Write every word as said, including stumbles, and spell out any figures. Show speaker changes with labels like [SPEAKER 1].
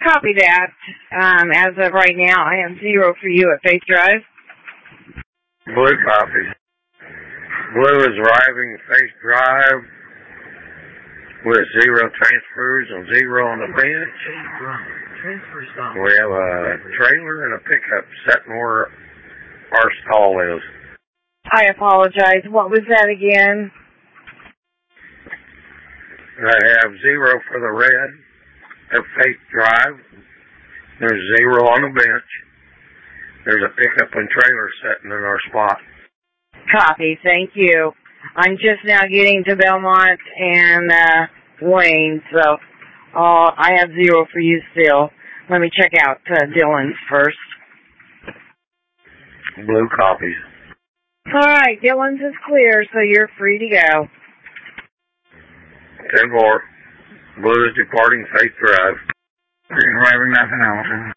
[SPEAKER 1] Copy that. Um, as of right now, I have zero for you at Faith Drive.
[SPEAKER 2] Blue copy. Blue is arriving at Faith Drive with zero transfers and zero on the bench. We have a trailer and a pickup sitting where our stall is.
[SPEAKER 1] I apologize. What was that again?
[SPEAKER 2] I have zero for the red at Faith Drive. There's zero on the bench. There's a pickup and trailer sitting in our spot.
[SPEAKER 1] Copy. Thank you. I'm just now getting to Belmont and uh, Wayne, so uh, I have zero for you still. Let me check out uh, Dylan's first.
[SPEAKER 2] Blue copies.
[SPEAKER 1] All right, Dylan's is clear, so you're free to go.
[SPEAKER 2] ten four. Blue is departing Faith Drive. Arriving nothing else.